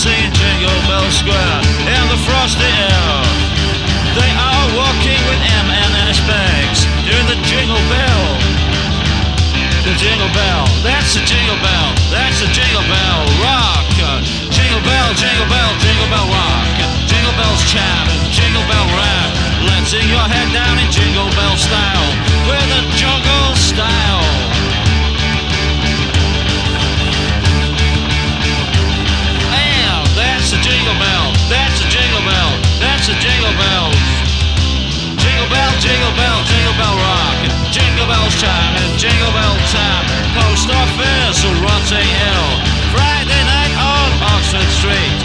singing Jingle Bell Square in the frosty air. They are walking with M&S bags, doing the jingle bell. The jingle bell, that's the jingle bell, that's the jingle bell rock. Jingle bell, jingle bell, jingle bell rock. Jingle bells chime and jingle bell rap. Let's sing your head down in jingle bell style, with a jungle style. And that's the jingle bell, that's the jingle bell, that's the jingle bells. Jingle bell, jingle bell, jingle bell rock. Jingle bells chime and jingle bell time. Post office, Rotting Hill. Friday night on Oxford Street.